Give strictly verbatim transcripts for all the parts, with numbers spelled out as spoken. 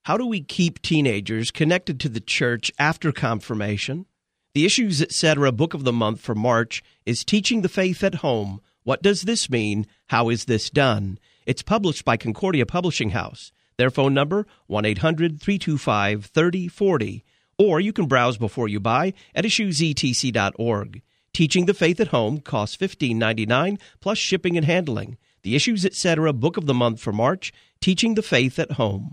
How do we keep teenagers connected to the church after confirmation? The Issues, et cetera. Book of the month for March is Teaching the Faith at Home. What does this mean? How is this done? It's published by Concordia Publishing House. Their phone number, one eight hundred, three two five, three oh four oh. Or you can browse before you buy at issues e t c dot org. Teaching the Faith at Home costs fifteen ninety-nine plus shipping and handling. The Issues, et cetera. Book of the month for March, Teaching the Faith at Home.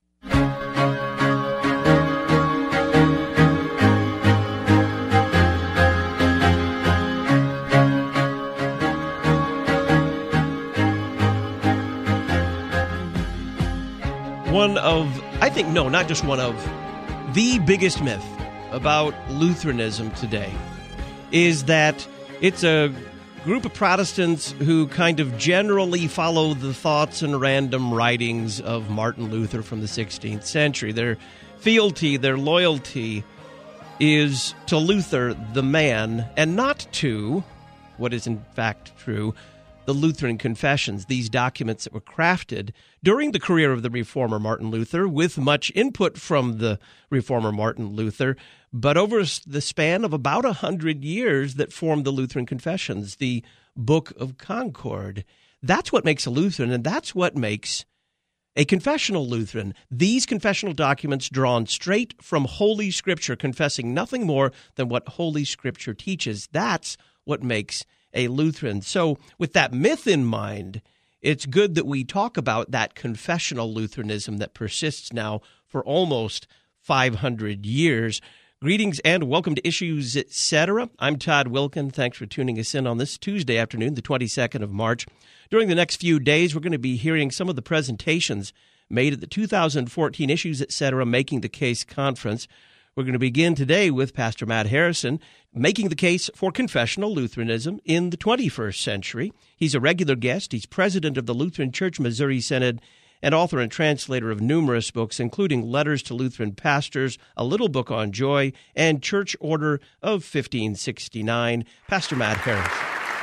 One of, I think, no, not just one of, the biggest myth about Lutheranism today is that it's a group of Protestants who kind of generally follow the thoughts and random writings of Martin Luther from the sixteenth century. Their fealty, their loyalty is to Luther, the man, and not to, what is in fact true, the Lutheran Confessions, these documents that were crafted during the career of the reformer Martin Luther, with much input from the reformer Martin Luther, but over the span of about a hundred years that formed the Lutheran Confessions, the Book of Concord. That's what makes a Lutheran, and that's what makes a confessional Lutheran. These confessional documents drawn straight from Holy Scripture, confessing nothing more than what Holy Scripture teaches. That's what makes a Lutheran. So with that myth in mind, it's good that we talk about that confessional Lutheranism that persists now for almost five hundred years. Greetings and welcome to Issues, et cetera. I'm Todd Wilkin. Thanks for tuning us in on this Tuesday afternoon, the twenty-second of March. During the next few days, we're going to be hearing some of the presentations made at the two thousand fourteen Issues, et cetera. Making the Case Conference. We're going to begin today with Pastor Matt Harrison, making the case for confessional Lutheranism in the twenty-first century. He's a regular guest. He's president of the Lutheran Church Missouri Synod and author and translator of numerous books, including Letters to Lutheran Pastors, A Little Book on Joy, and Church Order of fifteen sixty-nine. Pastor Matt Harrison.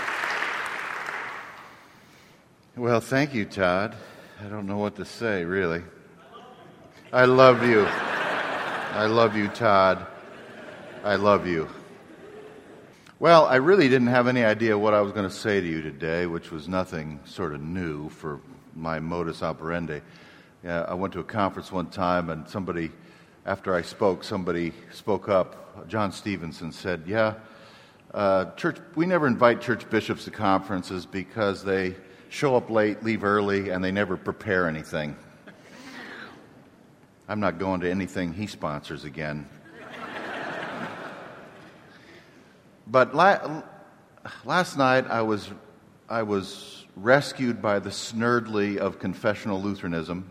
Well, thank you, Todd. I don't know what to say, really. I love you. I love you, Todd. I love you. Well, I really didn't have any idea what I was going to say to you today, which was nothing sort of new for my modus operandi. Yeah, I went to a conference one time, and somebody, after I spoke, somebody spoke up. John Stevenson said, yeah, uh, church. we never invite church bishops to conferences because they show up late, leave early, and they never prepare anything. I'm not going to anything he sponsors again. But la- last night I was I was rescued by the Snerdley of confessional Lutheranism,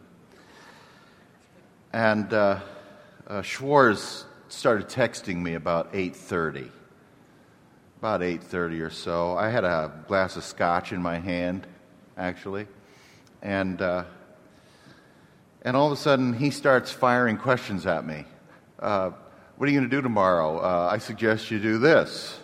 and uh, uh, Schwarz started texting me about eight thirty. About eight thirty or so. I had a glass of scotch in my hand, actually, and. Uh, And all of a sudden, he starts firing questions at me. Uh, what are you going to do tomorrow? Uh, I suggest you do this.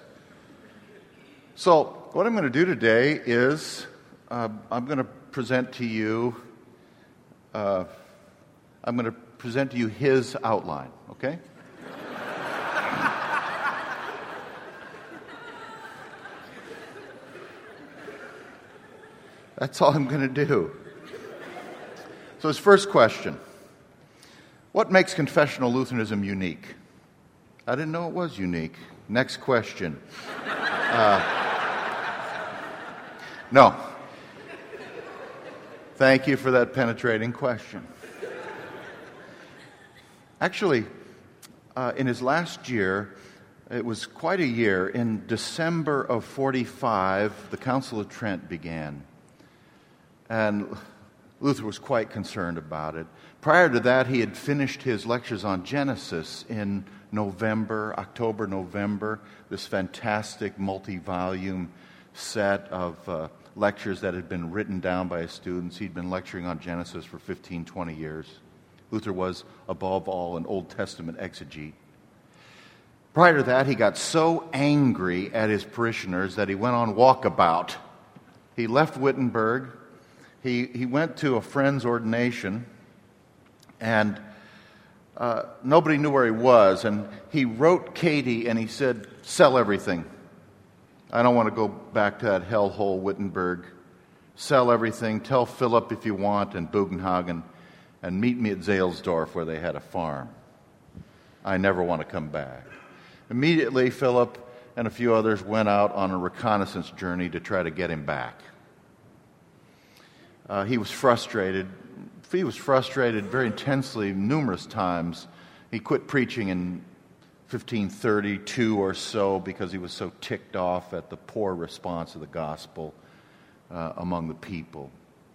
So what I'm going to do today is uh, I'm going to present to you. Uh, I'm going to present to you his outline. Okay? That's all I'm going to do. So his first question, what makes confessional Lutheranism unique? I didn't know it was unique. Next question. Uh, no. Thank you for that penetrating question. Actually, uh, in his last year, it was quite a year, in December of forty-five, the Council of Trent began. And Luther was quite concerned about it. Prior to that, he had finished his lectures on Genesis in November, October, November, this fantastic multi-volume set of uh, lectures that had been written down by his students. He'd been lecturing on Genesis for fifteen, twenty years. Luther was, above all, an Old Testament exegete. Prior to that, he got so angry at his parishioners that he went on walkabout. He left Wittenberg. He he went to a friend's ordination, and uh, nobody knew where he was, and he wrote Katie and he said, "Sell everything. I don't want to go back to that hellhole Wittenberg. Sell everything. Tell Philip if you want and Bugenhagen, and meet me at Zahlsdorf where they had a farm. I never want to come back." Immediately, Philip and a few others went out on a reconnaissance journey to try to get him back. Uh, he was frustrated. He was frustrated very intensely numerous times. He quit preaching in fifteen thirty-two or so because he was so ticked off at the poor response of the gospel uh, among the people.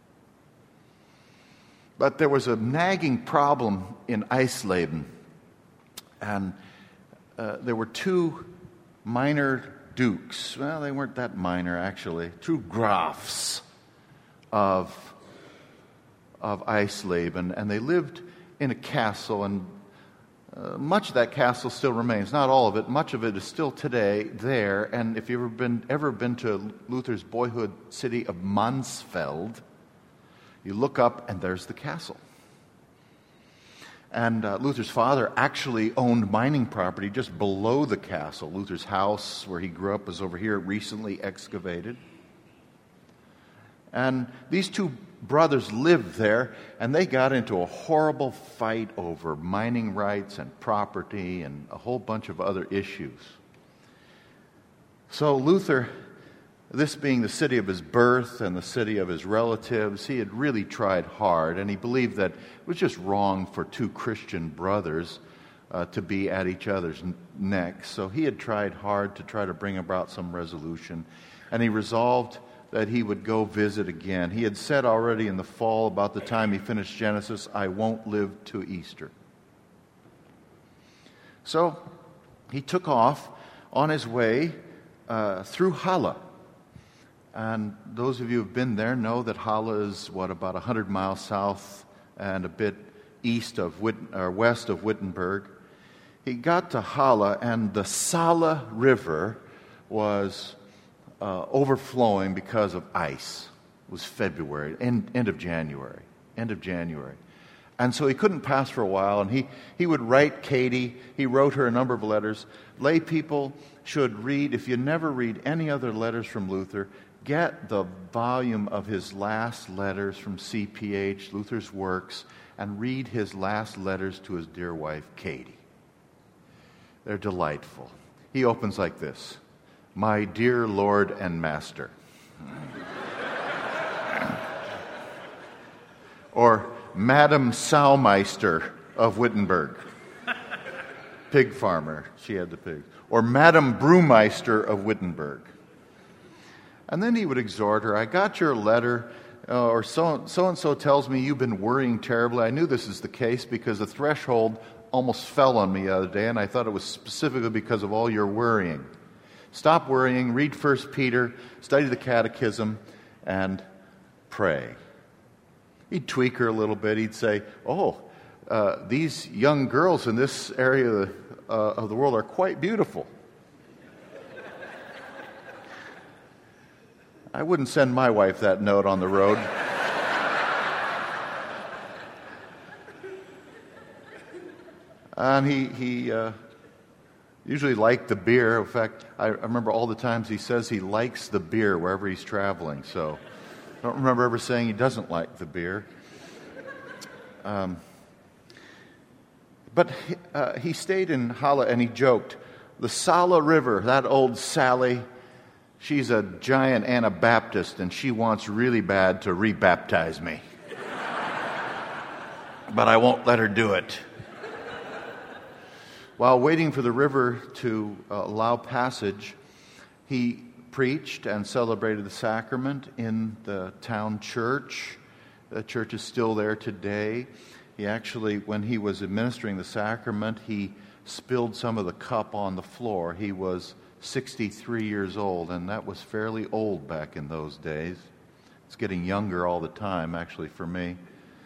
But there was a nagging problem in Eisleben, and uh, there were two minor dukes. Well, they weren't that minor, actually. Two grafs of, of Eisleben, and they lived in a castle, and uh, much of that castle still remains. Not all of it. Much of it is still today there, and if you've ever been, ever been to Luther's boyhood city of Mansfeld, you look up, and there's the castle. And uh, Luther's father actually owned mining property just below the castle. Luther's house, where he grew up, was over here, recently excavated. And these two brothers lived there, and they got into a horrible fight over mining rights and property and a whole bunch of other issues. So Luther, this being the city of his birth and the city of his relatives, he had really tried hard, and he believed that it was just wrong for two Christian brothers uh, to be at each other's necks. So he had tried hard to try to bring about some resolution, and he resolved that he would go visit again. He had said already in the fall, about the time he finished Genesis, "I won't live to Easter." So he took off on his way uh, through Halle. And those of you who have been there know that Halle is, what, about one hundred miles south and a bit east of Witt, or west of Wittenberg. He got to Halle, and the Saale River was uh, overflowing because of ice. It was February, end, end of January, end of January. And so he couldn't pass for a while, and he, he would write Katie. He wrote her a number of letters. Lay people should read, if you never read any other letters from Luther, get the volume of his last letters from C P H, Luther's Works, and read his last letters to his dear wife, Katie. They're delightful. He opens like this: "My dear Lord and Master." Or, "Madam Saumeister of Wittenberg." Pig farmer. She had the pigs. Or, "Madam Brewmeister of Wittenberg." And then he would exhort her. "I got your letter, uh, or so, so-and-so tells me you've been worrying terribly. I knew this is the case because the threshold almost fell on me the other day, and I thought it was specifically because of all your worrying. Stop worrying, read First Peter, study the Catechism, and pray." He'd tweak her a little bit. He'd say, "Oh, uh, these young girls in this area of the, uh, of the world are quite beautiful." I wouldn't send my wife that note on the road. And he, he uh, usually liked the beer. In fact, I, I remember all the times he says he likes the beer wherever he's traveling. So I don't remember ever saying he doesn't like the beer. Um, but he, uh, he stayed in Halle, and he joked, "The Saale River, that old Sally, she's a giant Anabaptist, and she wants really bad to rebaptize me. But I won't let her do it." While waiting for the river to uh, allow passage, he preached and celebrated the sacrament in the town church. The church is still there today. He actually, when he was administering the sacrament, he spilled some of the cup on the floor. He was sixty-three years old, and that was fairly old back in those days. It's getting younger all the time, actually, for me.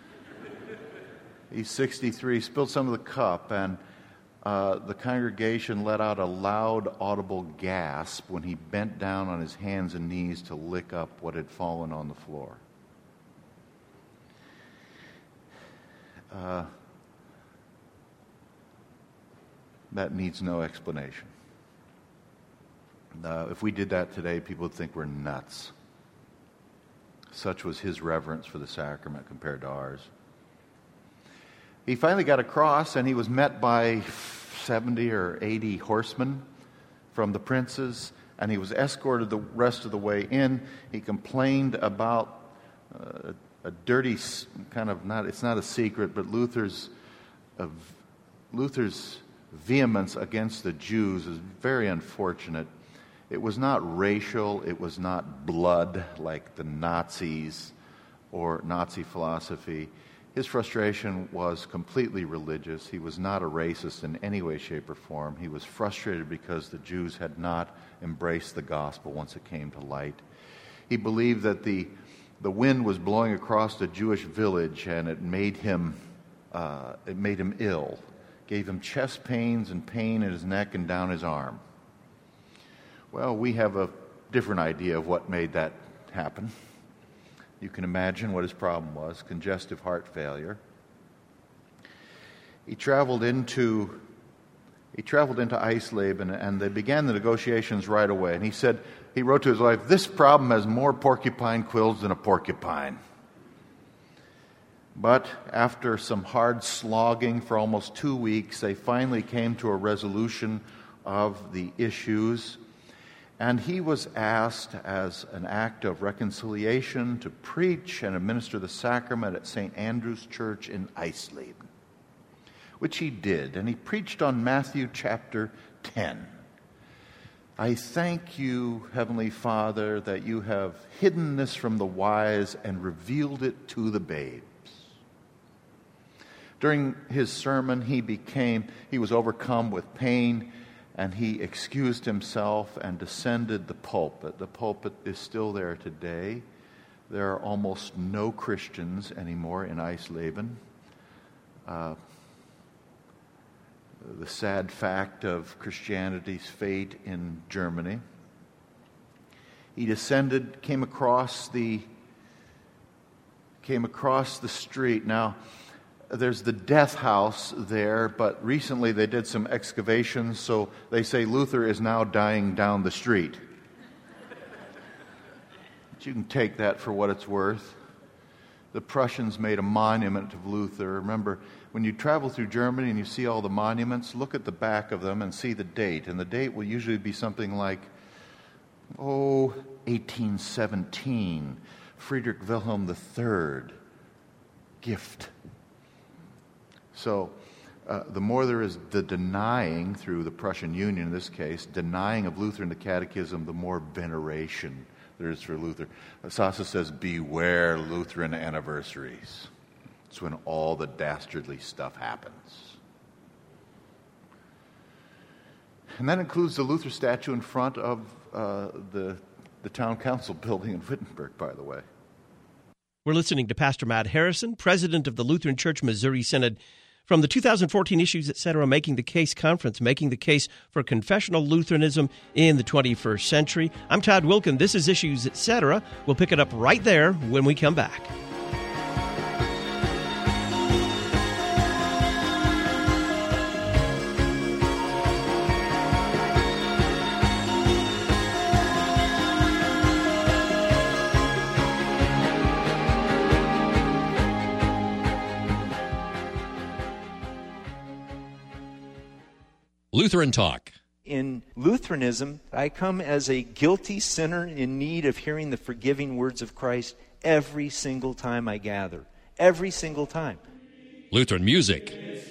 He's sixty-three, spilled some of the cup, and uh, the congregation let out a loud, audible gasp when he bent down on his hands and knees to lick up what had fallen on the floor. Uh, that needs no explanation. Uh, if we did that today, people would think we're nuts. Such was his reverence for the sacrament compared to ours. He finally got across, and he was met by seventy or eighty horsemen from the princes, and he was escorted the rest of the way in. He complained about uh, a dirty kind of, not it's not a secret, but Luther's uh, Luther's vehemence against the Jews is very unfortunate. It was not racial, it was not blood like the Nazis or Nazi philosophy. His frustration was completely religious. He was not a racist in any way, shape, or form. He was frustrated because the Jews had not embraced the gospel once it came to light. He believed that the, the wind was blowing across the Jewish village, and it made him uh, it made him ill, gave him chest pains and pain in his neck and down his arm. Well, we have a different idea of what made that happen. You can imagine what his problem was, congestive heart failure. He traveled into he traveled into Eisleben, and they began the negotiations right away. And he said, he wrote to his wife, "This problem has more porcupine quills than a porcupine." But after some hard slogging for almost two weeks, they finally came to a resolution of the issues. And he was asked, as an act of reconciliation, to preach and administer the sacrament at Saint Andrew's Church in Eisleben, which he did. And he preached on Matthew chapter ten. "I thank you, Heavenly Father, that you have hidden this from the wise and revealed it to the babes." During his sermon, he became, he was overcome with pain, and he excused himself and descended the pulpit. The pulpit is still there today. There are almost no Christians anymore in Eisleben. Uh, the sad fact of Christianity's fate in Germany. He descended, came across the came across the street. Now, there's the death house there, but recently they did some excavations, so they say Luther is now dying down the street. But you can take that for what it's worth. The Prussians made a monument of Luther. Remember, when you travel through Germany and you see all the monuments, look at the back of them and see the date. And the date will usually be something like, oh, eighteen seventeen, Friedrich Wilhelm the Third, gift. So uh, the more there is the denying, through the Prussian Union in this case, denying of Luther in the Catechism, the more veneration there is for Luther. Sasa says, beware Lutheran anniversaries. It's when all the dastardly stuff happens. And that includes the Luther statue in front of uh, the, the town council building in Wittenberg, by the way. We're listening to Pastor Matt Harrison, president of the Lutheran Church Missouri Synod, from the two thousand fourteen Issues, et cetera, Making the Case Conference, making the case for confessional Lutheranism in the twenty-first century. I'm Todd Wilken. This is Issues, et cetera. We'll pick it up right there when we come back. Lutheran Talk. In Lutheranism, I come as a guilty sinner in need of hearing the forgiving words of Christ every single time I gather. Every single time. Lutheran music.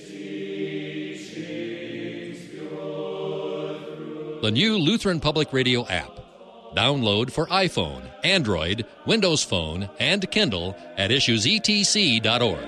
The new Lutheran Public Radio app. Download for iPhone, Android, Windows Phone, and Kindle at issues e t c dot org.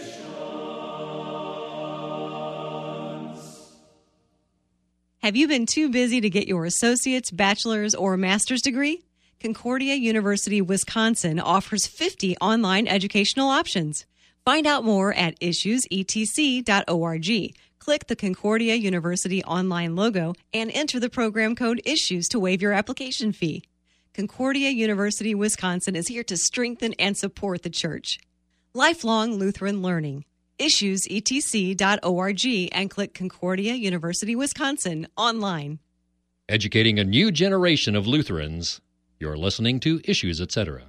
Have you been too busy to get your associate's, bachelor's, or master's degree? Concordia University Wisconsin offers fifty online educational options. Find out more at issues e t c dot org. Click the Concordia University online logo and enter the program code ISSUES to waive your application fee. Concordia University Wisconsin is here to strengthen and support the church. Lifelong Lutheran learning. issues e t c dot org and click Concordia University, Wisconsin online. Educating a new generation of Lutherans. You're listening to Issues, et cetera.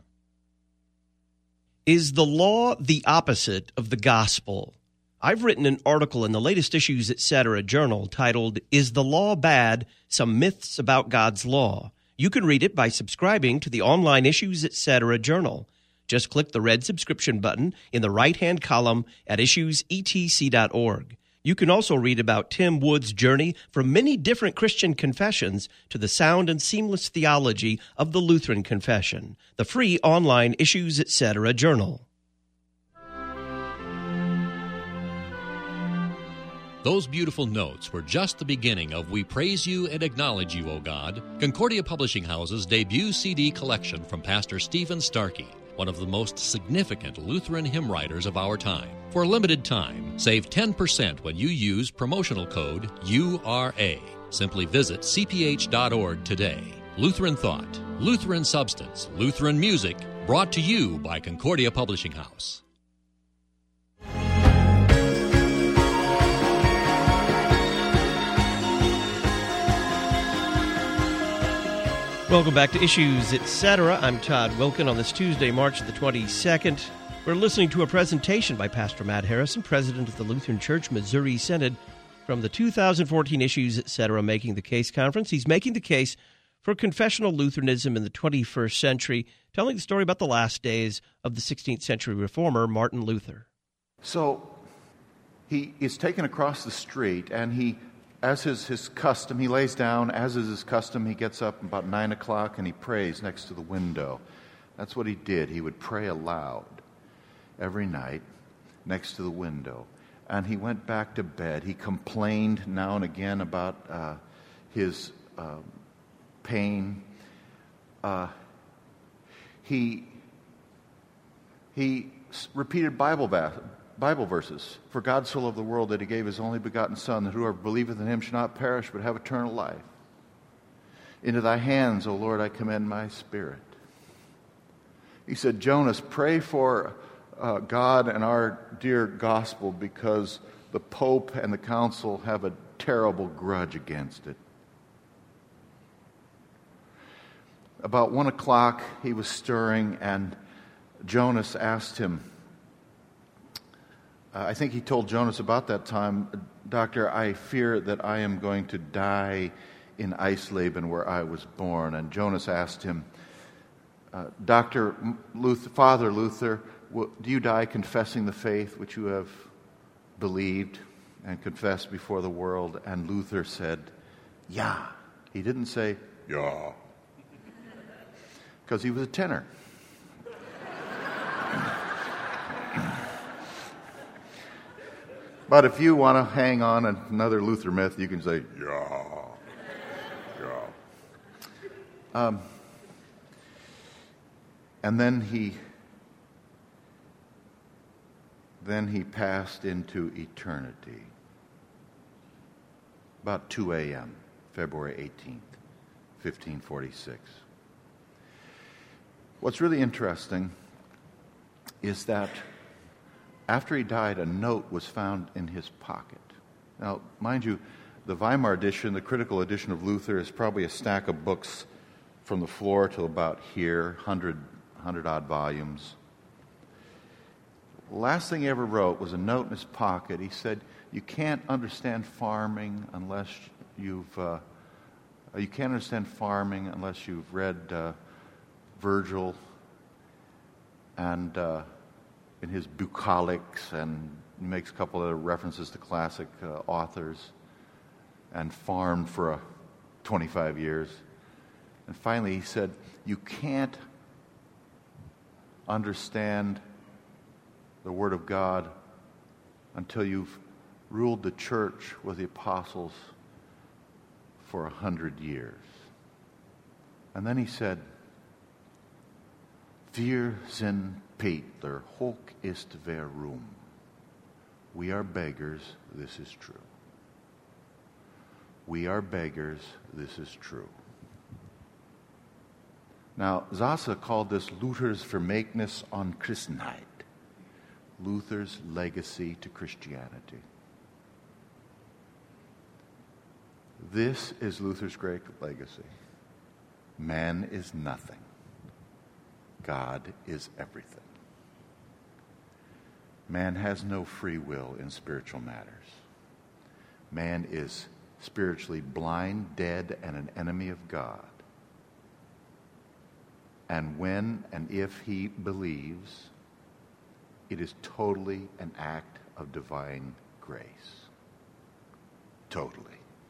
Is the law the opposite of the gospel? I've written an article in the latest Issues, et cetera journal titled, Is the Law Bad? Some Myths About God's Law. You can read it by subscribing to the online Issues, et cetera journal. Just click the red subscription button in the right-hand column at issues e t c dot org. You can also read about Tim Wood's journey from many different Christian confessions to the sound and seamless theology of the Lutheran Confession, the free online Issues, et cetera journal. Those beautiful notes were just the beginning of We Praise You and Acknowledge You, O God, Concordia Publishing House's debut C D collection from Pastor Stephen Starkey, one of the most significant Lutheran hymn writers of our time. For a limited time, save ten percent when you use promotional code U R A. Simply visit c p h dot org today. Lutheran Thought, Lutheran Substance, Lutheran Music, brought to you by Concordia Publishing House. Welcome back to Issues, et cetera. I'm Todd Wilkin on this Tuesday, March the twenty-second. We're listening to a presentation by Pastor Matt Harrison, president of the Lutheran Church Missouri Synod, from the two thousand fourteen Issues, et cetera. Making the Case Conference. He's making the case for confessional Lutheranism in the twenty-first century, telling the story about the last days of the sixteenth century reformer, Martin Luther. So he is taken across the street, and he, as is his custom, he lays down. As is his custom, he gets up about nine o'clock and he prays next to the window. That's what he did. He would pray aloud every night next to the window. And he went back to bed. He complained now and again about uh, his uh, pain. Uh, he he repeated Bible va- Bible verses. For God so loved the world that he gave his only begotten Son, that whoever believeth in him should not perish but have eternal life. Into thy hands, O Lord, I commend my spirit. He said, Jonas, pray for uh, God and our dear gospel, because the Pope and the Council have a terrible grudge against it. About one o'clock, he was stirring, and Jonas asked him, uh, I think he told Jonas about that time, Doctor, I fear that I am going to die in Eisleben, where I was born. And Jonas asked him, uh, Doctor Luther, Father Luther, do you die confessing the faith which you have believed and confessed before the world? And Luther said, yeah. He didn't say, yeah, because he was a tenor. But if you want to hang on another Luther myth, you can say, yeah, yeah. Um, and then he, then he passed into eternity. About two a.m., February eighteenth, fifteen forty-six. What's really interesting is that after he died, a note was found in his pocket. Now, mind you, the Weimar edition, the critical edition of Luther, is probably a stack of books from the floor to about here, hundred, hundred-odd volumes. The last thing he ever wrote was a note in his pocket. He said, you can't understand farming unless you've, uh, you can't understand farming unless you've read uh, Virgil and uh, in his bucolics, and he makes a couple of references to classic uh, authors, and farmed for uh, twenty-five years. And finally he said, you can't understand the Word of God until you've ruled the church with the apostles for a hundred years. And then he said, Wir sind Peter, hoch ist wer Ruhm. We are beggars, this is true. We are beggars, this is true. Now, Zasse called this Luther's Vermächtnis on Christenheit. Luther's legacy to Christianity. This is Luther's great legacy. Man is nothing. God is everything. Man has no free will in spiritual matters. Man is spiritually blind, dead, and an enemy of God. And when and if he believes, it is totally an act of divine grace. Totally.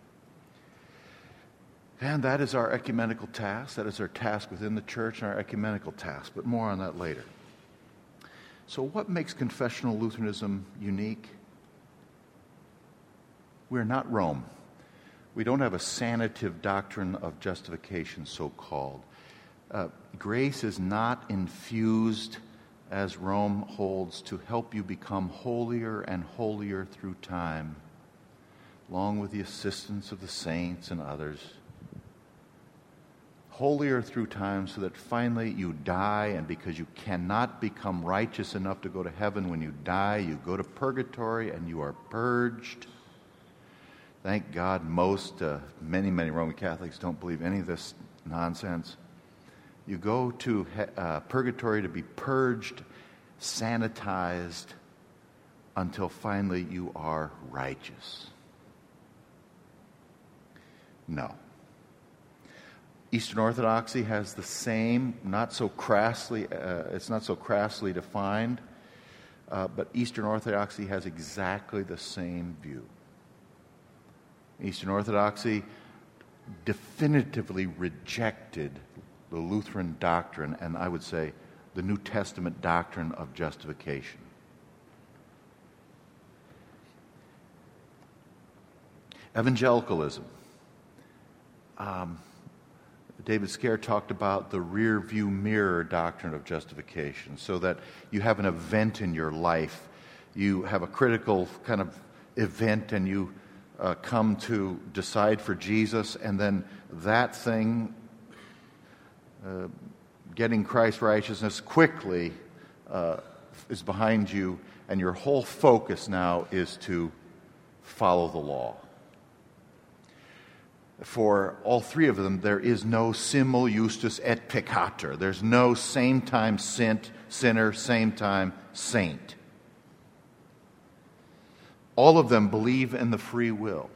And that is our ecumenical task. That is our task within the church and our ecumenical task. But more on that later. So what makes confessional Lutheranism unique? We're not Rome. We don't have a sanative doctrine of justification, so-called. Uh, grace is not infused, as Rome holds, to help you become holier and holier through time, along with the assistance of the saints and others. Holier through time so that finally you die, and because you cannot become righteous enough to go to heaven, when you die, you go to purgatory and you are purged. Thank God most, uh, many, many Roman Catholics don't believe any of this nonsense. You go to uh, purgatory to be purged, sanitized, until finally you are righteous. No. Eastern Orthodoxy has the same, not so crassly, uh, it's not so crassly defined, uh, but Eastern Orthodoxy has exactly the same view. Eastern Orthodoxy definitively rejected the Lutheran doctrine, and I would say the New Testament doctrine of justification. Evangelicalism. Um, David Scare talked about the rear view mirror doctrine of justification, so that you have an event in your life. You have a critical kind of event and you uh, come to decide for Jesus, and then that thing, uh, getting Christ's righteousness quickly, uh, is behind you, and your whole focus now is to follow the law. For all three of them, there is no simul justus et peccator. There's no same time sint, sinner, same time saint. All of them believe in the free will.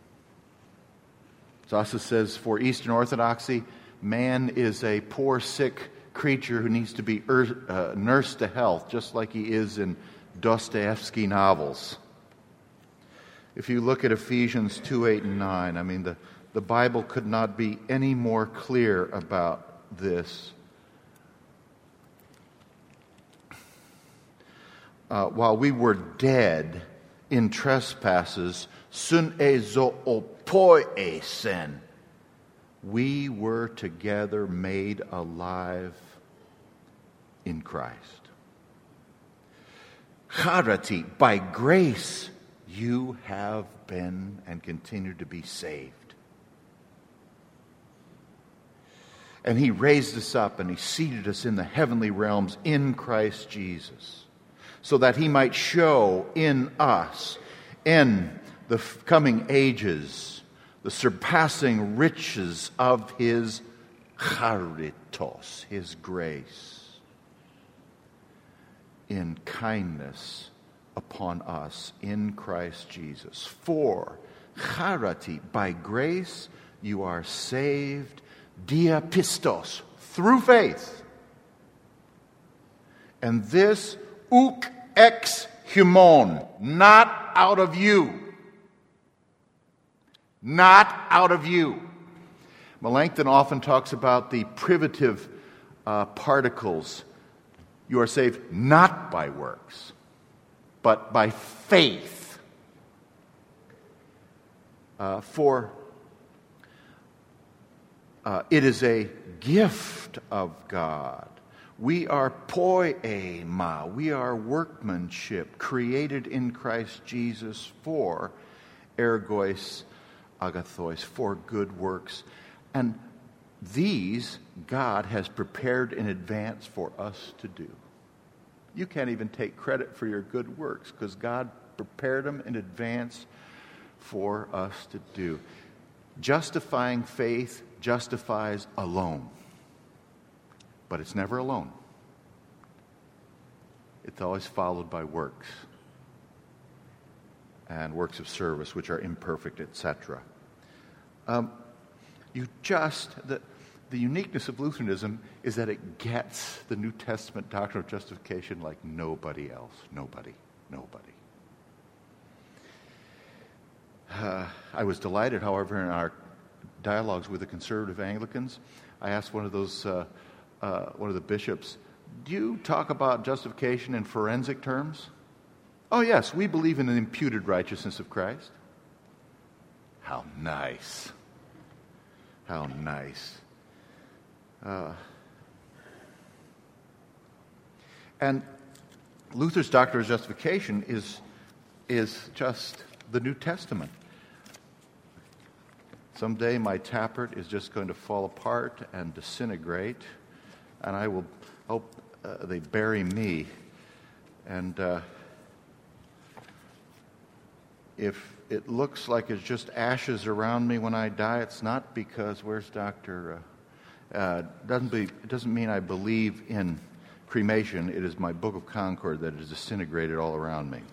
Zasa says, for Eastern Orthodoxy, man is a poor, sick creature who needs to be ur- uh, nursed to health, just like he is in Dostoevsky novels. If you look at Ephesians two, eight, and nine, I mean, the The Bible could not be any more clear about this. Uh, while we were dead in trespasses, sun ezo opoisen, we were together made alive in Christ. Charity, by grace you have been and continue to be saved. And he raised us up and he seated us in the heavenly realms in Christ Jesus, so that he might show in us, in the coming ages, the surpassing riches of his charitos, his grace, in kindness upon us in Christ Jesus. For charity, by grace you are saved, dia pistos, through faith. And this uk ex humon, not out of you. Not out of you. Melanchthon often talks about the privative uh, particles. You are saved not by works, but by faith. Uh, for Uh, it is a gift of God. We are poema. We are workmanship created in Christ Jesus for ergois agathos, for good works. And these God has prepared in advance for us to do. You can't even take credit for your good works because God prepared them in advance for us to do. Justifying faith justifies alone, but it's never alone. It's always followed by works and works of service, which are imperfect, et cetera. Um, you just, the, the uniqueness of Lutheranism is that it gets the New Testament doctrine of justification like nobody else. Nobody. Nobody. Uh, I was delighted, however, in our dialogues with the conservative Anglicans, I asked one of those, uh, uh, one of the bishops, do you talk about justification in forensic terms? Oh, yes, we believe in an imputed righteousness of Christ. How nice. How nice. Uh, and Luther's doctrine of justification is, is just the New Testament. Someday my Tappert is just going to fall apart and disintegrate, and I will hope uh, they bury me. And uh, if it looks like it's just ashes around me when I die, it's not because, where's Doctor Uh, uh, doesn't be, it doesn't mean I believe in cremation. It is my Book of Concord that is disintegrated all around me.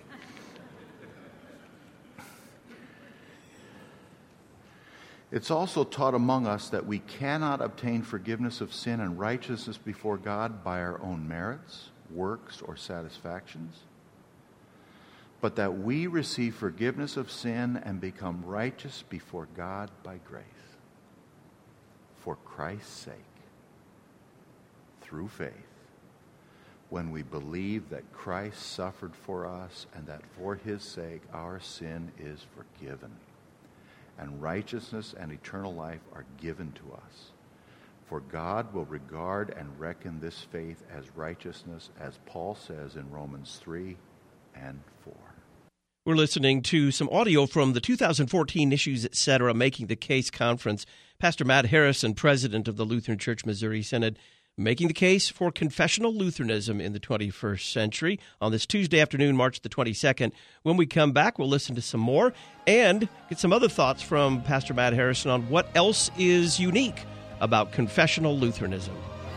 It's also taught among us that we cannot obtain forgiveness of sin and righteousness before God by our own merits, works, or satisfactions, but that we receive forgiveness of sin and become righteous before God by grace, for Christ's sake, through faith, when we believe that Christ suffered for us and that for his sake our sin is forgiven, and righteousness and eternal life are given to us. For God will regard and reckon this faith as righteousness, as Paul says in Romans three and four. We're listening to some audio from the two thousand fourteen Issues, et cetera, Making the Case Conference. Pastor Matt Harrison, president of the Lutheran Church Missouri Synod, making the case for confessional Lutheranism in the twenty-first century on this Tuesday afternoon, March the twenty-second. When we come back, we'll listen to some more and get some other thoughts from Pastor Matt Harrison on what else is unique about confessional Lutheranism.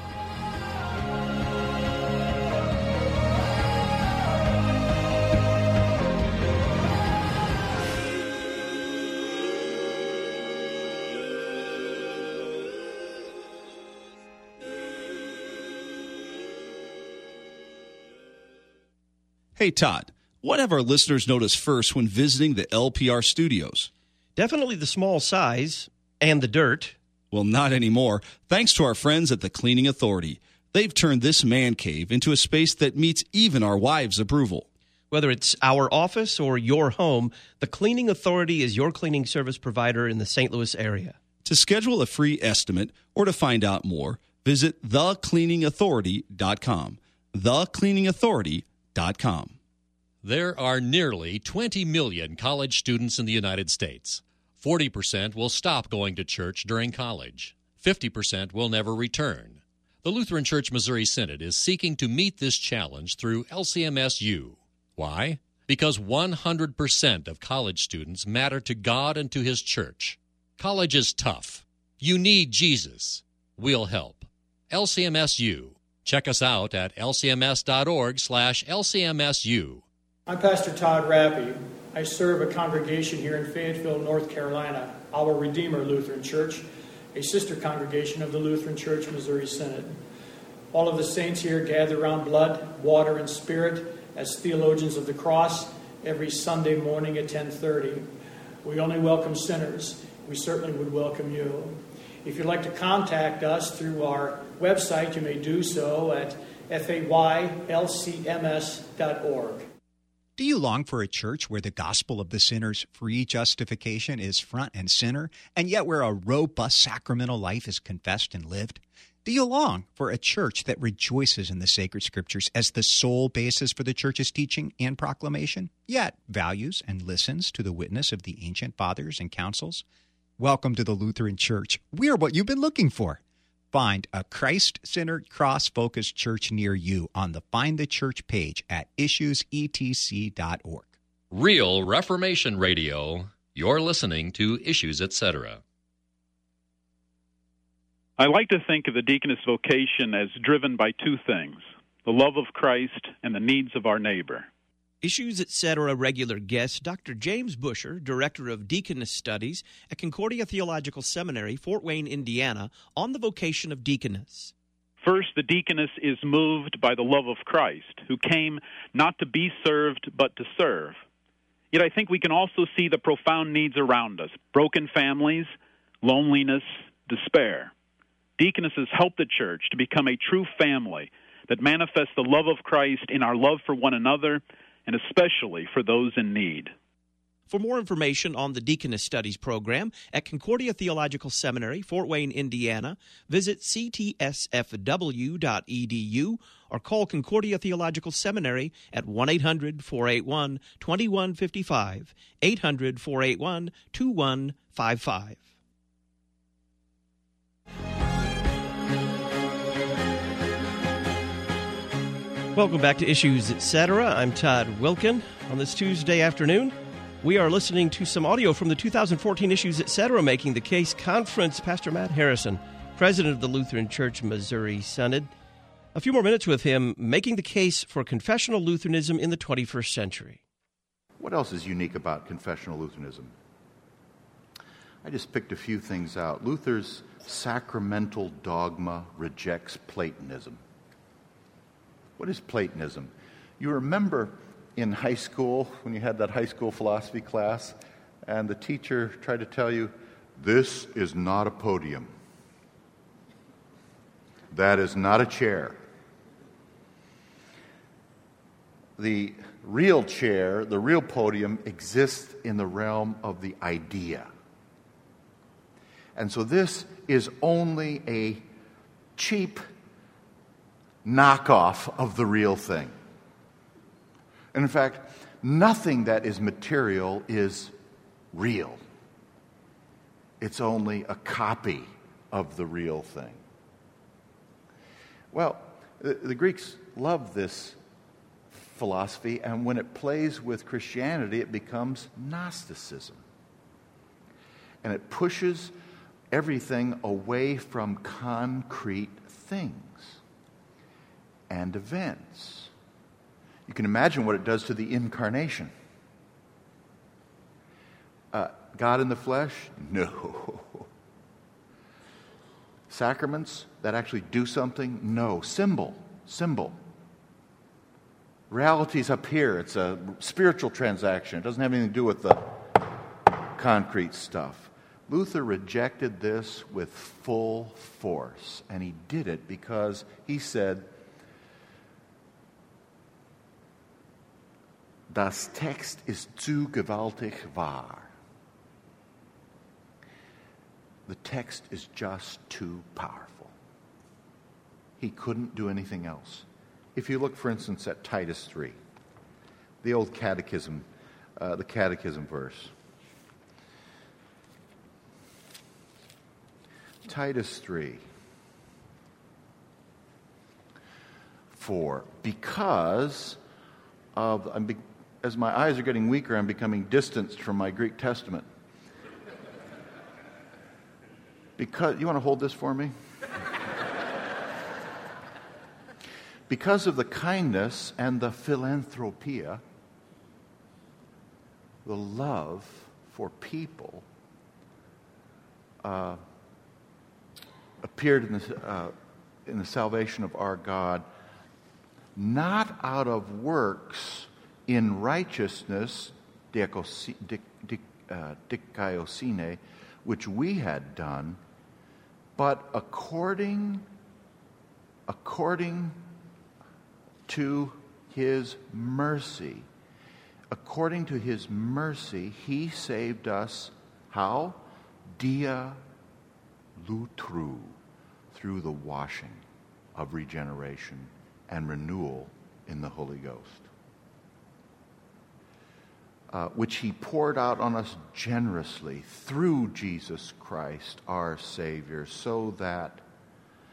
Hey, Todd, what have our listeners noticed first when visiting the L P R studios? Definitely the small size and the dirt. Well, not anymore. Thanks to our friends at the Cleaning Authority. They've turned this man cave into a space that meets even our wives' approval. Whether it's our office or your home, the Cleaning Authority is your cleaning service provider in the Saint Louis area. To schedule a free estimate or to find out more, visit the cleaning authority dot com. the cleaning authority dot com. There are nearly twenty million college students in the United States. forty percent will stop going to church during college. fifty percent will never return. The Lutheran Church Missouri Synod is seeking to meet this challenge through L C M S U. Why? Because one hundred percent of college students matter to God and to His church. College is tough. You need Jesus. We'll help. L C M S U. Check us out at L C M S dot org slash L C M S U. I'm Pastor Todd Rappy. I serve a congregation here in Fayetteville, North Carolina, Our Redeemer Lutheran Church, a sister congregation of the Lutheran Church Missouri Synod. All of the saints here gather around blood, water, and spirit as theologians of the cross every Sunday morning at ten thirty. We only welcome sinners. We certainly would welcome you. If you'd like to contact us through our website, you may do so at F A Y L C M S dot org. Do you long for a church where the gospel of the sinner's free justification is front and center, and yet where a robust sacramental life is confessed and lived? Do you long for a church that rejoices in the sacred scriptures as the sole basis for the church's teaching and proclamation, yet values and listens to the witness of the ancient fathers and councils? Welcome to the Lutheran Church. We're what you've been looking for. Find a Christ-centered, cross-focused church near you on the Find the Church page at issues e t c dot org. Real Reformation Radio. You're listening to Issues, et cetera. I like to think of the deaconess vocation as driven by two things, the love of Christ and the needs of our neighbor. Issues, et cetera. Regular guest, Doctor James Busher, Director of Deaconess Studies at Concordia Theological Seminary, Fort Wayne, Indiana, on the vocation of deaconess. First, the deaconess is moved by the love of Christ, who came not to be served, but to serve. Yet I think we can also see the profound needs around us, broken families, loneliness, despair. Deaconesses help the church to become a true family that manifests the love of Christ in our love for one another, and especially for those in need. For more information on the Deaconess Studies program at Concordia Theological Seminary, Fort Wayne, Indiana, visit c t s f w dot e d u or call Concordia Theological Seminary at one eight hundred, four eight one, two one five five, eight hundred, four eight one, two one five five. Welcome back to Issues, et cetera. I'm Todd Wilkin. On this Tuesday afternoon, we are listening to some audio from the two thousand fourteen Issues, et cetera. Making the Case Conference. Pastor Matt Harrison, president of the Lutheran Church Missouri Synod. A few more minutes with him, making the case for confessional Lutheranism in the twenty-first century. What else is unique about confessional Lutheranism? I just picked a few things out. Luther's sacramental dogma rejects Platonism. What is Platonism? You remember in high school, when you had that high school philosophy class, and the teacher tried to tell you, this is not a podium. That is not a chair. The real chair, the real podium, exists in the realm of the idea. And so this is only a cheap knockoff of the real thing. And in fact, nothing that is material is real. It's only a copy of the real thing. Well, the, the Greeks loved this philosophy, and when it plays with Christianity, it becomes Gnosticism. And it pushes everything away from concrete things and events. You can imagine what it does to the incarnation. Uh, God in the flesh? No. Sacraments that actually do something? No. Symbol. Symbol. Reality's up here. It's a spiritual transaction. It doesn't have anything to do with the concrete stuff. Luther rejected this with full force, and he did it because he said, Das Text ist zu gewaltig wahr. The text is just too powerful. He couldn't do anything else. If you look, for instance, at Titus three, the old catechism, uh, the catechism verse. Titus three. For because of, I'm be, as my eyes are getting weaker, I'm becoming distanced from my Greek Testament. Because, you want to hold this for me? Because of the kindness and the philanthropia, the love for people, uh, appeared in the, uh, in the salvation of our God, not out of works in righteousness, dikaiosine, which we had done, but according, according to His mercy. According to His mercy, He saved us, how? Dia lutru, through the washing of regeneration and renewal in the Holy Ghost, uh, which He poured out on us generously through Jesus Christ, our Savior, so that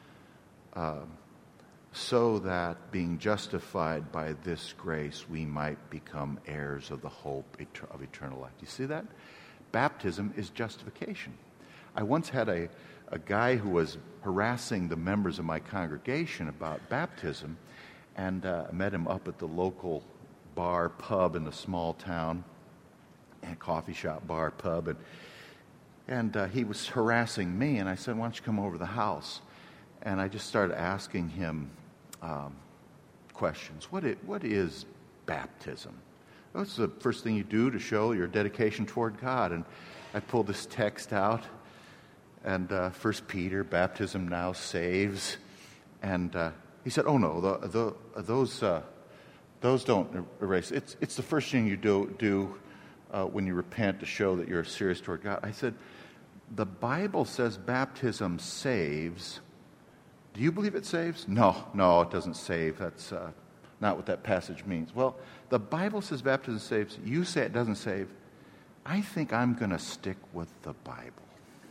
uh, so that being justified by this grace, we might become heirs of the hope of eternal life. Do you see that? Baptism is justification. I once had a, a guy who was harassing the members of my congregation about baptism, and uh, I met him up at the local bar, pub in the small town, and coffee shop, bar, pub, and and uh, he was harassing me, and I said, why don't you come over to the house? And I just started asking him um, questions. What it, what is baptism? What's the first thing you do to show your dedication toward God? And I pulled this text out, and uh, First Peter, baptism now saves. And uh, he said, oh no, the, the, those uh, those don't erase. It's it's the first thing you do do uh, when you repent to show that you're serious toward God. I said, the Bible says baptism saves. Do you believe it saves? No, no, it doesn't save. That's uh, not what that passage means. Well, the Bible says baptism saves. You say it doesn't save. I think I'm going to stick with the Bible.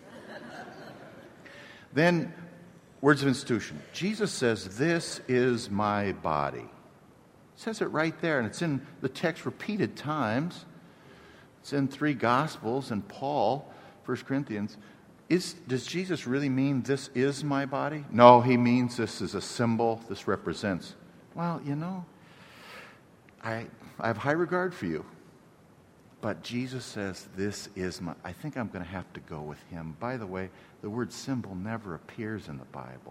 Then, words of institution. Jesus says, this is my body. It says it right there, and it's in the text repeated times. It's in three Gospels, and Paul, First Corinthians. Is, does Jesus really mean this is my body? No, he means this is a symbol. This represents. Well, you know, I, I have high regard for you. But Jesus says, this is my... I think I'm going to have to go with him. By the way, the word symbol never appears in the Bible.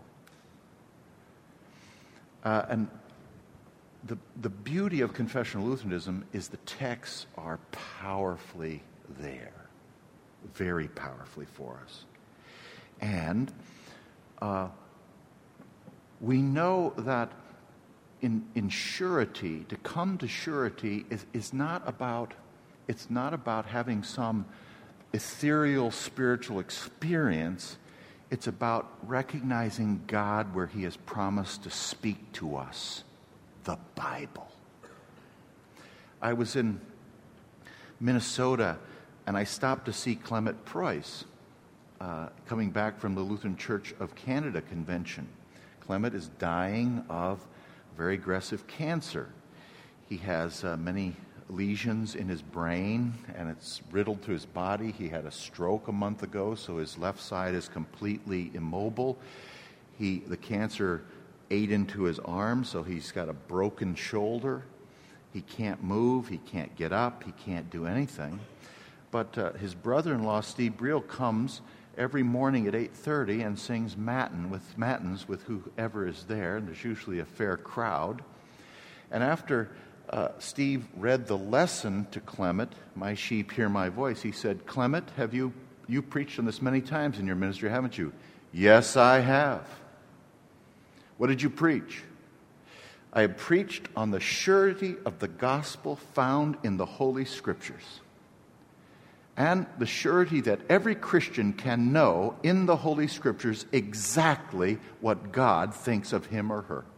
Uh, and the, the beauty of confessional Lutheranism is the texts are powerfully there. Very powerfully for us. And uh, we know that in, in surety, to come to surety is, is not about, it's not about having some ethereal spiritual experience. It's about recognizing God where he has promised to speak to us. The Bible. I was in Minnesota, and I stopped to see Clement Preuss, uh, coming back from the Lutheran Church of Canada convention. Clement is dying of very aggressive cancer. He has uh, many lesions in his brain, and it's riddled through his body. He had a stroke a month ago, so his left side is completely immobile. He, the cancer ate into his arm, so he's got a broken shoulder. He can't move. He can't get up. He can't do anything. But uh, his brother-in-law, Steve Briel, comes every morning at eight thirty and sings matin with matins with whoever is there, and there's usually a fair crowd. And after uh, Steve read the lesson to Clement, "My sheep hear my voice," he said, "Clement, have you you preached on this many times in your ministry, haven't you?" "Yes, I have." "What did you preach?" "I have preached on the surety of the gospel found in the Holy Scriptures, and the surety that every Christian can know in the Holy Scriptures exactly what God thinks of him or her."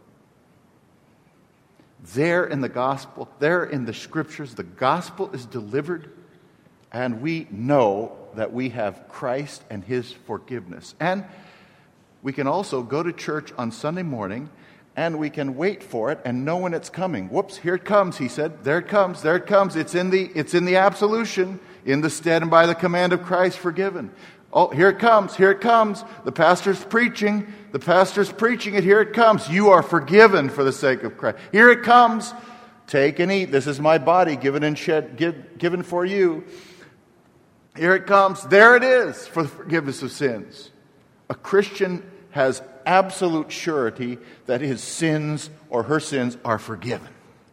There in the gospel, there in the Scriptures, the gospel is delivered, and we know that we have Christ and his forgiveness. And we can also go to church on Sunday morning, and we can wait for it and know when it's coming. Whoops, here it comes, he said. There it comes, there it comes. It's in the, it's in the absolution. In the stead and by the command of Christ forgiven. Oh, here it comes, here it comes. The pastor's preaching. The pastor's preaching it. Here it comes. You are forgiven for the sake of Christ. Here it comes. Take and eat. This is my body given and shed, give, given for you. Here it comes. There it is for the forgiveness of sins. A Christian has absolute surety that his sins or her sins are forgiven.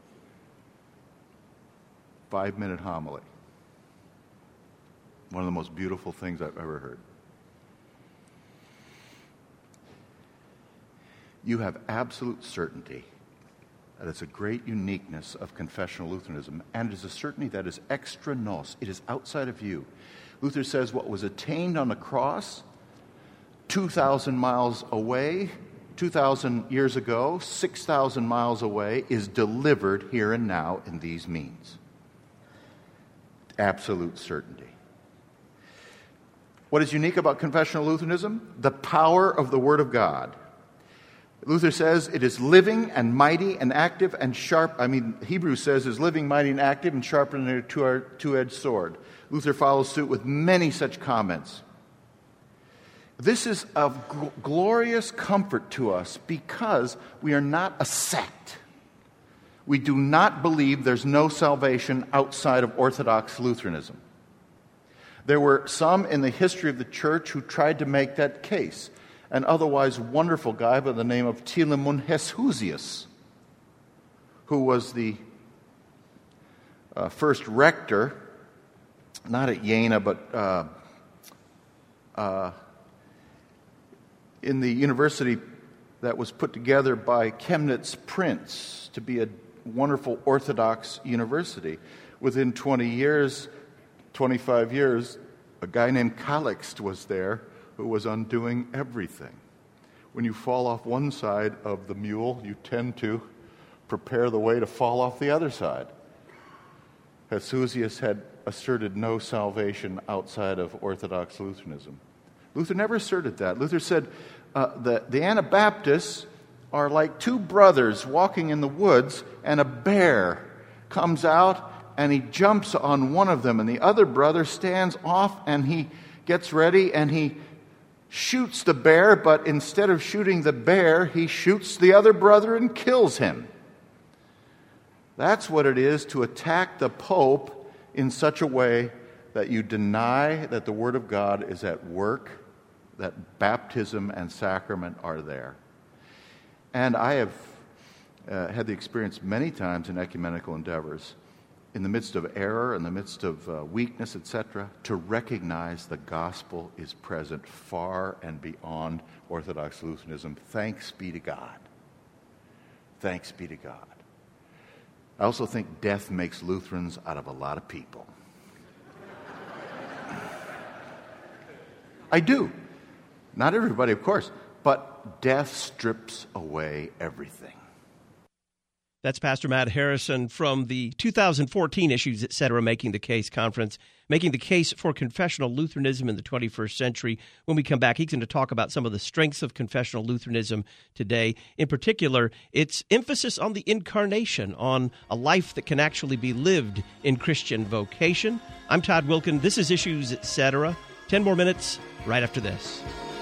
Five-minute homily. One of the most beautiful things I've ever heard. You have absolute certainty that it's a great uniqueness of confessional Lutheranism, and it is a certainty that is extra nos. It is outside of you. Luther says what was attained on the cross two thousand miles away, two thousand years ago, six thousand miles away, is delivered here and now in these means. Absolute certainty. What is unique about confessional Lutheranism? The power of the Word of God. Luther says it is living and mighty and active and sharp. I mean, Hebrews says is living, mighty, and active and sharper than a two-edged sword. Luther follows suit with many such comments. This is of g- glorious comfort to us because we are not a sect. We do not believe there's no salvation outside of Orthodox Lutheranism. There were some in the history of the church who tried to make that case. An otherwise wonderful guy by the name of Philemon Heshusius, who was the uh, first rector, not at Jena, but uh, uh, in the university that was put together by Chemnitz Prince to be a wonderful Orthodox university. Within twenty years, twenty-five years, a guy named Calixt was there who was undoing everything. When you fall off one side of the mule, you tend to prepare the way to fall off the other side. Heshusius had asserted no salvation outside of Orthodox Lutheranism. Luther never asserted that. Luther said uh, the, the Anabaptists are like two brothers walking in the woods, and a bear comes out and he jumps on one of them, and the other brother stands off and he gets ready and he shoots the bear, but instead of shooting the bear, he shoots the other brother and kills him. That's what it is to attack the Pope in such a way that you deny that the Word of God is at work, that baptism and sacrament are there. And I have uh, had the experience many times in ecumenical endeavors, in the midst of error, in the midst of uh, weakness, et cetera, to recognize the gospel is present far and beyond Orthodox Lutheranism. Thanks be to God. Thanks be to God. I also think death makes Lutherans out of a lot of people. I do. Not everybody, of course, but death strips away everything. That's Pastor Matt Harrison from the two thousand fourteen Issues, et cetera, Making the Case conference, making the case for confessional Lutheranism in the twenty-first century. When we come back, he's going to talk about some of the strengths of confessional Lutheranism today. In particular, its emphasis on the incarnation, on a life that can actually be lived in Christian vocation. I'm Todd Wilkin. This is Issues, et cetera. Ten more minutes right after this.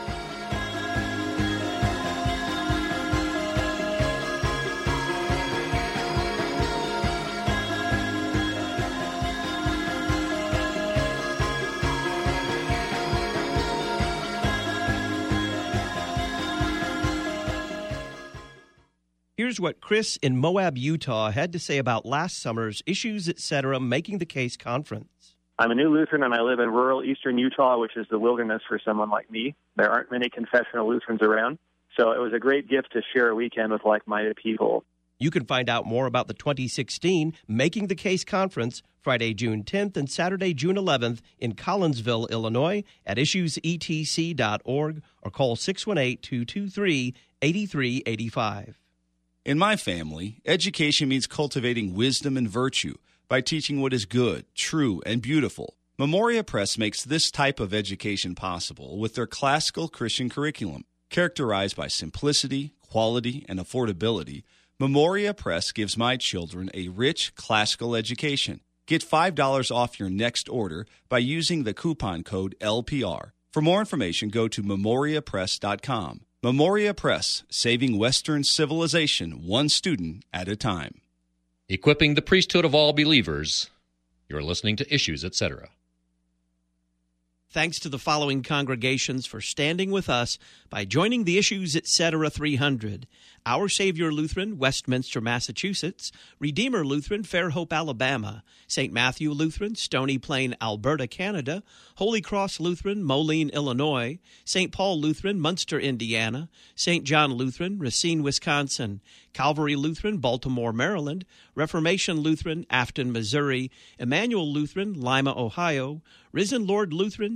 Here's what Chris in Moab, Utah had to say about last summer's Issues, et cetera, Making the Case conference. I'm a new Lutheran, and I live in rural eastern Utah, which is the wilderness for someone like me. There aren't many confessional Lutherans around, so it was a great gift to share a weekend with like-minded people. You can find out more about the twenty sixteen Making the Case conference Friday, June tenth and Saturday, June eleventh in Collinsville, Illinois at issues e t c dot org or call six one eight, two two three, eight three eight five. In my family, education means cultivating wisdom and virtue by teaching what is good, true, and beautiful. Memoria Press makes this type of education possible with their classical Christian curriculum. Characterized by simplicity, quality, and affordability, Memoria Press gives my children a rich classical education. Get five dollars off your next order by using the coupon code L P R. For more information, go to memoria press dot com. Memoria Press, saving Western civilization one student at a time. Equipping the priesthood of all believers. You're listening to Issues, et cetera. Thanks to the following congregations for standing with us by joining the Issues, et cetera, three hundred. Our Savior Lutheran, Westminster, Massachusetts. Redeemer Lutheran, Fairhope, Alabama. Saint Matthew Lutheran, Stony Plain, Alberta, Canada. Holy Cross Lutheran, Moline, Illinois. Saint Paul Lutheran, Munster, Indiana. Saint John Lutheran, Racine, Wisconsin. Calvary Lutheran, Baltimore, Maryland. Reformation Lutheran, Afton, Missouri. Emmanuel Lutheran, Lima, Ohio. Risen Lord Lutheran,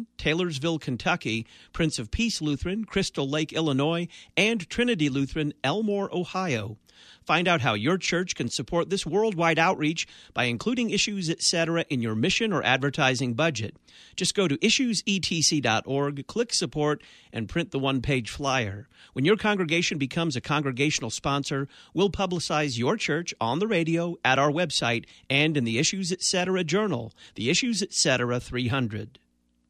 Taylorsville, Kentucky, Prince of Peace Lutheran, Crystal Lake, Illinois, and Trinity Lutheran, Elmore, Ohio. Find out how your church can support this worldwide outreach by including Issues Etc. in your mission or advertising budget. Just go to issues e t c dot org, click Support, and print the one-page flyer. When your congregation becomes a congregational sponsor, we'll publicize your church on the radio, at our website, and in the Issues Etc. journal, the Issues Etc. three hundred.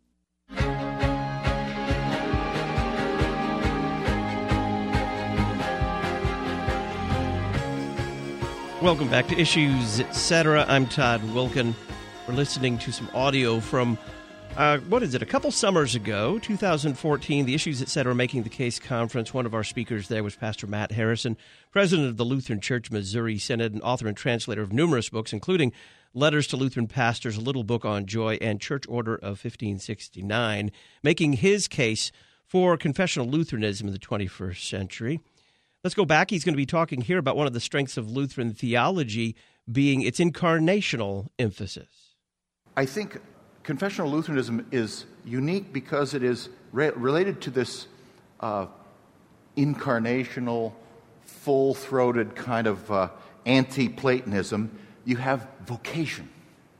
Welcome back to Issues Etc. I'm Todd Wilken. We're listening to some audio from, uh, what is it, a couple summers ago, two thousand fourteen, the Issues Etc. Making the Case Conference. One of our speakers there was Pastor Matt Harrison, president of the Lutheran Church Missouri Synod and author and translator of numerous books, including Letters to Lutheran Pastors, A Little Book on Joy, and Church Order of fifteen sixty-nine, making his case for confessional Lutheranism in the twenty-first century. Let's go back. He's going to be talking here about one of the strengths of Lutheran theology being its incarnational emphasis. I think confessional Lutheranism is unique because it is re- related to this uh, incarnational, full-throated kind of uh, anti-Platonism. You have vocation.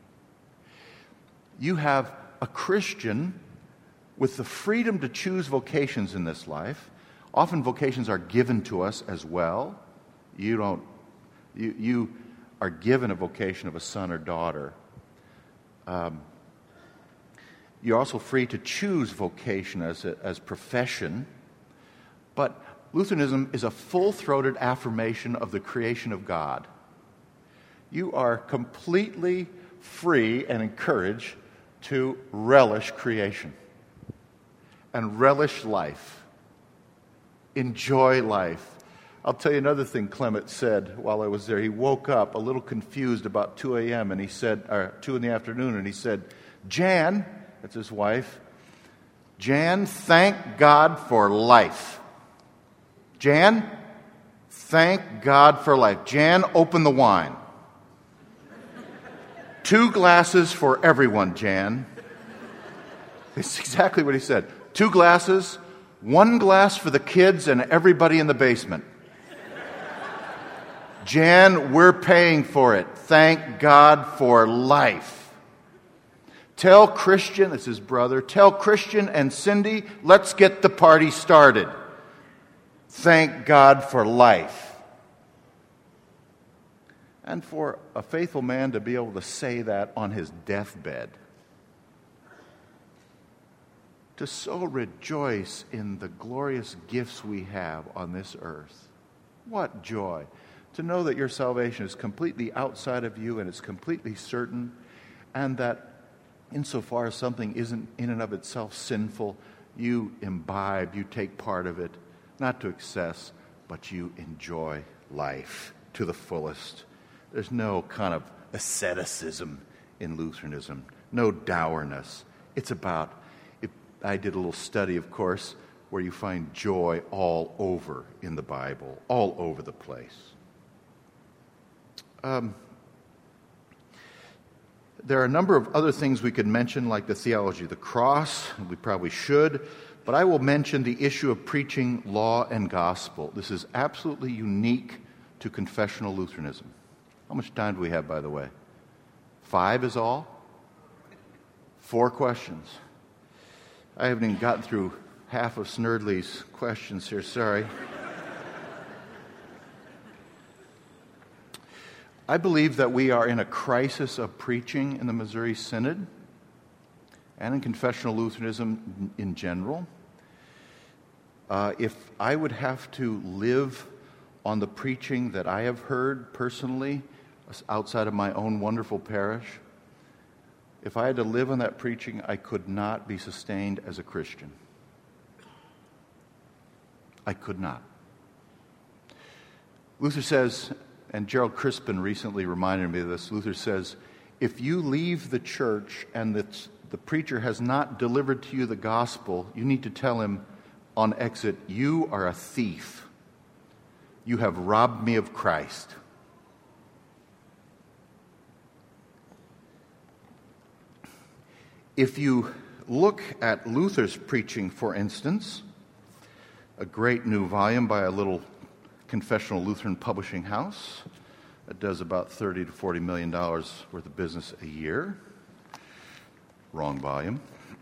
You have a Christian with the freedom to choose vocations in this life. Often vocations are given to us as well. You don't. You, you are given a vocation of a son or daughter. Um, you're also free to choose vocation as a, as profession. But Lutheranism is a full-throated affirmation of the creation of God. You are completely free and encouraged to relish creation and relish life. Enjoy life. I'll tell you another thing Clement said while I was there. He woke up a little confused about two a.m. and he said, or two in the afternoon, and he said, Jan, that's his wife, Jan, thank God for life. Jan, thank God for life. Jan, open the wine. Two glasses for everyone, Jan. That's exactly what he said. Two glasses. One glass for the kids and everybody in the basement. Jan, we're paying for it. Thank God for life. Tell Christian, that's his brother, tell Christian and Cindy, let's get the party started. Thank God for life. And for a faithful man to be able to say that on his deathbed, to so rejoice in the glorious gifts we have on this earth. What joy to know that your salvation is completely outside of you and it's completely certain, and that insofar as something isn't in and of itself sinful, you imbibe, you take part of it, not to excess, but you enjoy life to the fullest. There's no kind of asceticism in Lutheranism, no dourness. It's about I did a little study, of course, where you find joy all over in the Bible, all over the place. Um, there are a number of other things we could mention, like the theology of the cross. We probably should. But I will mention the issue of preaching law and gospel. This is absolutely unique to confessional Lutheranism. How much time do we have, by the way? Five is all? Four questions. I haven't even gotten through half of Snerdley's questions here, sorry. I believe that we are in a crisis of preaching in the Missouri Synod and in confessional Lutheranism in general. Uh, if I would have to live on the preaching that I have heard personally outside of my own wonderful parish, if I had to live on that preaching, I could not be sustained as a Christian. I could not. Luther says, and Gerald Crispin recently reminded me of this, Luther says, if you leave the church and the, the preacher has not delivered to you the gospel, you need to tell him on exit, you are a thief. You have robbed me of Christ. If you look at Luther's preaching, for instance, a great new volume by a little confessional Lutheran publishing house that does about thirty to forty million dollars worth of business a year. Wrong volume.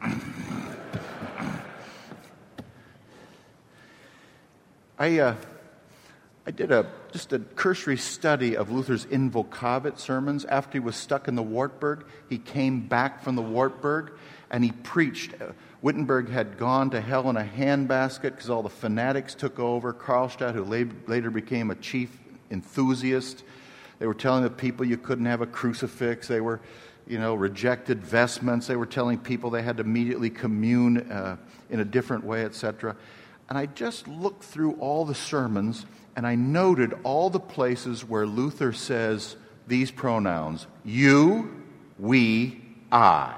I uh, I did a just a cursory study of Luther's Invocavit sermons. After he was stuck in the Wartburg, he came back from the Wartburg and he preached. Uh, Wittenberg had gone to hell in a handbasket because all the fanatics took over. Karlstadt, who later became a chief enthusiast, they were telling the people you couldn't have a crucifix. They were, you know, rejected vestments. They were telling people they had to immediately commune uh, in a different way, et cetera. And I just looked through all the sermons, and I noted all the places where Luther says these pronouns: you, we, I.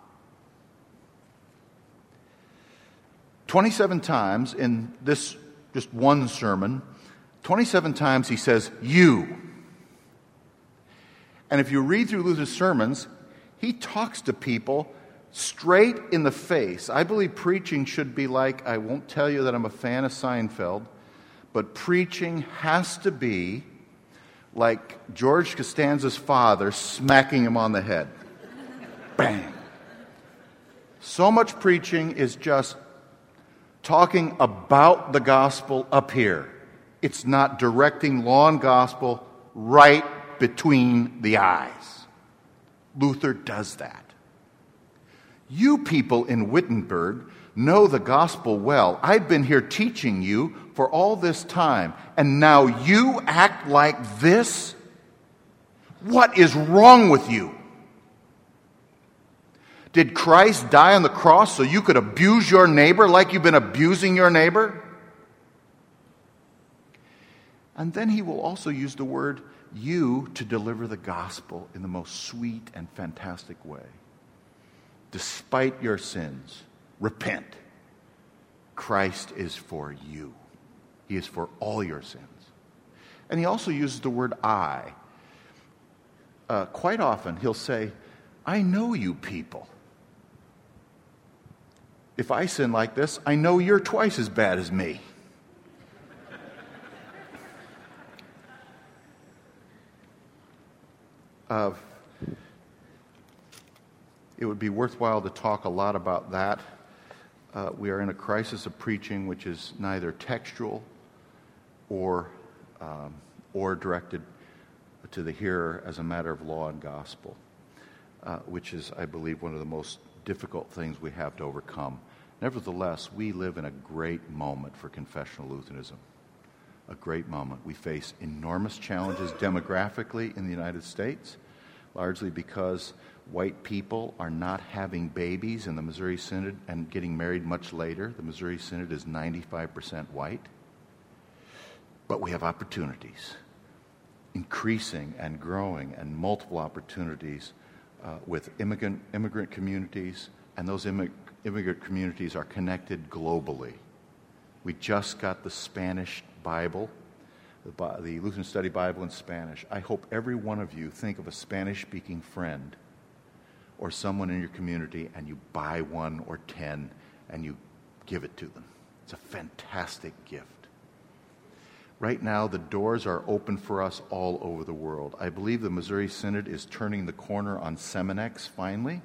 twenty-seven times in this just one sermon, twenty-seven times he says you. And if you read through Luther's sermons, he talks to people straight in the face. I believe preaching should be like, I won't tell you that I'm a fan of Seinfeld, but preaching has to be like George Costanza's father smacking him on the head. Bang. So much preaching is just talking about the gospel up here. It's not directing law and gospel right between the eyes. Luther does that. You people in Wittenberg know the gospel well. I've been here teaching you for all this time, and now you act like this? What is wrong with you? Did Christ die on the cross so you could abuse your neighbor like you've been abusing your neighbor? And then he will also use the word you to deliver the gospel in the most sweet and fantastic way. Despite your sins, repent. Christ is for you. He is for all your sins. And he also uses the word I. Uh, quite often he'll say, I know you people. If I sin like this, I know you're twice as bad as me. Uh, it would be worthwhile to talk a lot about that. Uh, we are in a crisis of preaching which is neither textual or um, or directed to the hearer as a matter of law and gospel, uh, which is, I believe, one of the most difficult things we have to overcome. Nevertheless, we live in a great moment for confessional Lutheranism. A great moment. We face enormous challenges demographically in the United States, largely because white people are not having babies in the Missouri Synod and getting married much later. The Missouri Synod is ninety-five percent white. But we have opportunities, increasing and growing, and multiple opportunities uh, with immigrant, immigrant communities, and those immig- immigrant communities are connected globally. We just got the Spanish Bible, the, the Lutheran Study Bible in Spanish. I hope every one of you think of a Spanish-speaking friend or someone in your community, and you buy one or ten, and you give it to them. It's a fantastic gift. Right now, the doors are open for us all over the world. I believe the Missouri Synod is turning the corner on Seminex finally.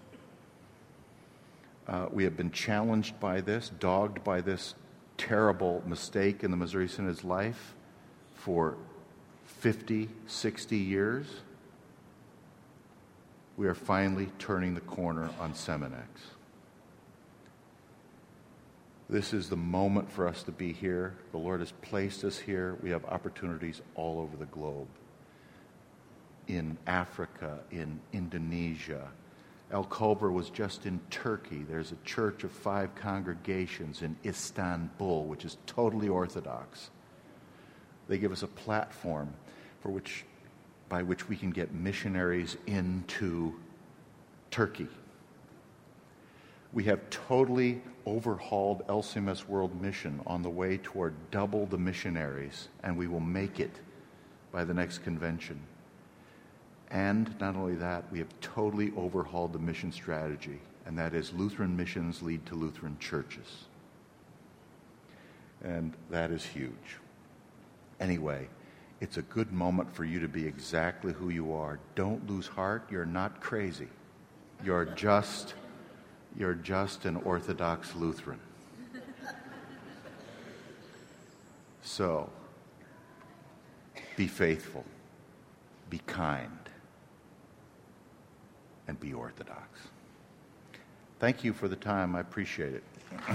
Uh, we have been challenged by this, dogged by this terrible mistake in the Missouri Synod's life for fifty, sixty years. We are finally turning the corner on Seminex. This is the moment for us to be here. The Lord has placed us here. We have opportunities all over the globe. In Africa, in Indonesia. El Kober was just in Turkey. There's a church of five congregations in Istanbul, which is totally Orthodox. They give us a platform for which, by which we can get missionaries into Turkey. We have totally overhauled L C M S World Mission on the way toward double the missionaries, and we will make it by the next convention. And not only that, we have totally overhauled the mission strategy and that is Lutheran missions lead to Lutheran churches. And that is huge. Anyway, it's a good moment for you to be exactly who you are. Don't lose heart. You're not crazy. You're just, you're just an Orthodox Lutheran. So, be faithful, be kind, and be Orthodox. Thank you for the time. I appreciate it.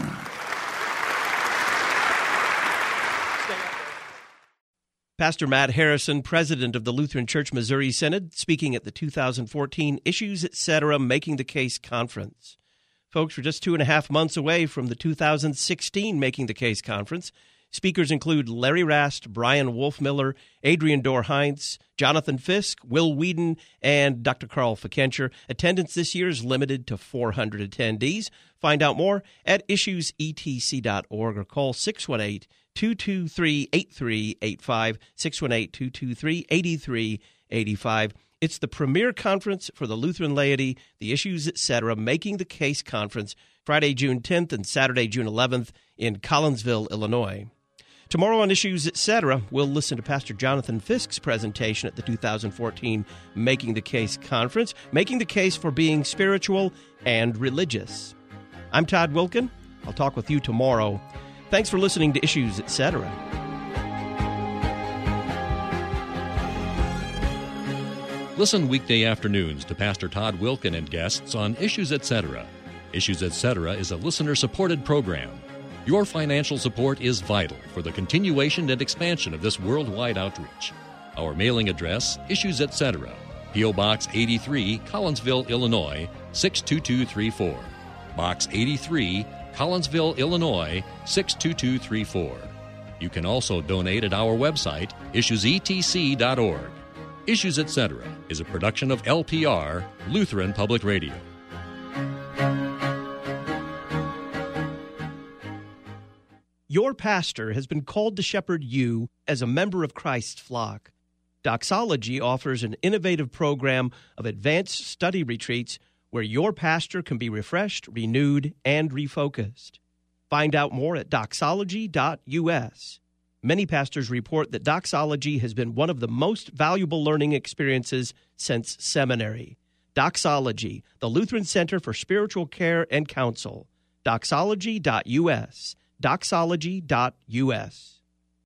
Pastor Matt Harrison, president of the Lutheran Church Missouri Synod, speaking at the two thousand fourteen Issues, et cetera. Making the Case Conference. Folks, we're just two and a half months away from the two thousand sixteen Making the Case Conference. Speakers include Larry Rast, Brian Wolfmiller, Adrian Dorr-Heinz, Jonathan Fisk, Will Whedon, and Doctor Carl Fikencher. Attendance this year is limited to four hundred attendees. Find out more at issues e t c dot org or call six one eight, two two three, eight three eight five, six one eight, two two three, eight three eight five. It's the premier conference for the Lutheran laity, the Issues, et cetera. Making the Case Conference, Friday, June tenth and Saturday, June eleventh in Collinsville, Illinois. Tomorrow on Issues, et cetera, we'll listen to Pastor Jonathan Fisk's presentation at the two thousand fourteen Making the Case Conference, making the case for being spiritual and religious. I'm Todd Wilkin. I'll talk with you tomorrow. Thanks for listening to Issues, et cetera. Listen weekday afternoons to Pastor Todd Wilkin and guests on Issues, et cetera. Issues, et cetera is a listener-supported program. Your financial support is vital for the continuation and expansion of this worldwide outreach. Our mailing address, Issues, et cetera. P O. Box eighty-three, Collinsville, Illinois, six two two three four. Box eighty-three, Collinsville, Illinois, six two two three four. You can also donate at our website, issues e t c dot org. Issues, et cetera is a production of L P R, Lutheran Public Radio. Your pastor has been called to shepherd you as a member of Christ's flock. Doxology offers an innovative program of advanced study retreats where your pastor can be refreshed, renewed, and refocused. Find out more at doxology dot u s. Many pastors report that doxology has been one of the most valuable learning experiences since seminary. Doxology, the Lutheran Center for Spiritual Care and Counsel. doxology dot u s. doxology dot u s.